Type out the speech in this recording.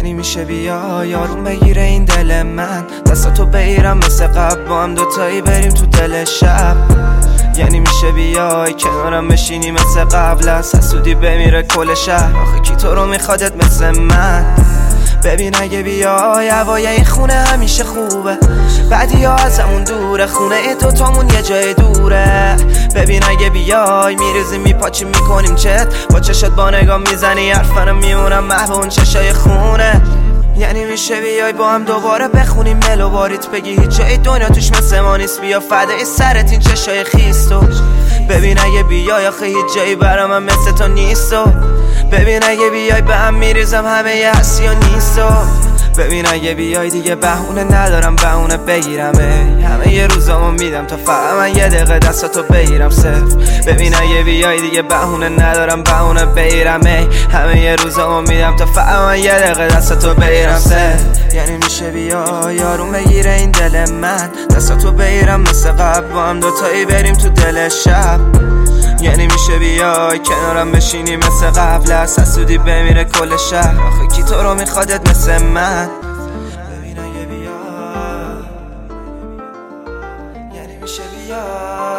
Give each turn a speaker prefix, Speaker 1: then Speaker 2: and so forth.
Speaker 1: یعنی میشه بیا یارون بگیره این دل من، دستاتو بگیرم مثل قبل با هم دوتایی بریم تو دل شب. یعنی میشه بیای کنارم بشینی مثل قبل، از حسودی بمیره کل شهر، آخه کی تو رو میخوادت مثل من؟ ببین اگه بیای هوای این خونه همیشه خوبه، بعدی ها ازمون دوره، خونه ای دوتامون یه جای دوره. ببین اگه بیای میریزیم میپاچیم میکنیم چت، با چشت با نگاه میزنی حرفنم میمونم محو اون چشای خونه. یعنی میشه بیای با هم دوباره بخونیم ملو باریت، بگی هیچ جای دنیا توش مثل ما نیست، بیا فدای سرت این چشای خیستو. ببین اگه بیای آخه هیچ جایی برا من مثل تو نیستو. ببین اگه بیای به هم میریزم همه یه هستی و نیستو. ببین اگه بیای دیگه بهونه ندارم بهونه بگیرمه، همه یه روزامو میدم تا فقط من یه دقیقه دستاتو بگیرم صرف. ببین اگه بیای دیگه بهونه ندارم بهونه بگیرمه، همه یه روزامو میدم تا فقط من یه دقیقه دستاتو بگیرم صرف. یعنی میشه بیای یارون بگیره این دل من، دستاتو بگیرم مثل قبل با هم دوتایی بریم تو دل شب. یعنی میشه بیای کنارم بشینی مثل قبل، از حسودی بمیره کل شهر، آخه کی تو رو میخوادت مثل من؟ ببین اگه بیای یعنی میشه بیای